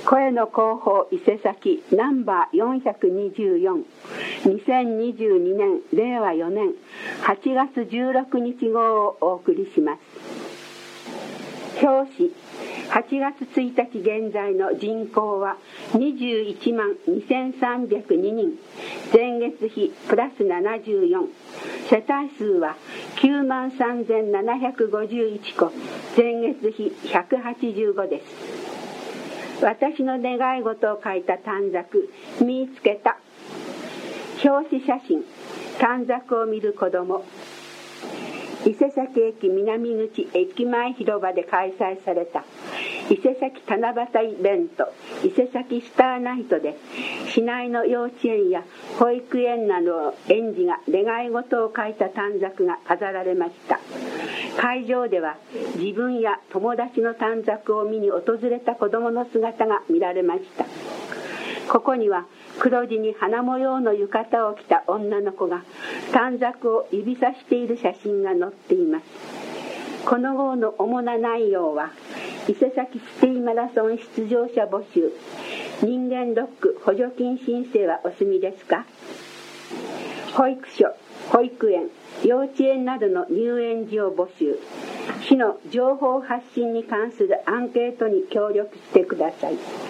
声の広報伊勢崎ナンバー424、2022年令和4年8月16日号をお送りします。表紙8月1日現在の人口は21万2302人、前月比プラス74、世帯数は9万3751戸、前月比185です。私の願い事を書いた短冊、見つけた。表紙写真、短冊を見る子ども。伊勢崎駅南口駅前広場で開催された伊勢崎七夕イベント、伊勢崎スターナイトで、市内の幼稚園や保育園などの園児が願い事を書いた短冊が飾られました。会場では自分や友達の短冊を見に訪れた子どもの姿が見られました。ここには黒地に花模様の浴衣を着た女の子が短冊を指さしている写真が載っています。この号の主な内容は、伊勢崎シティマラソン出場者募集、人間ドック補助金申請はお済みですか、保育所、保育園、幼稚園などの入園時を募集、市の情報発信に関するアンケートに協力してください。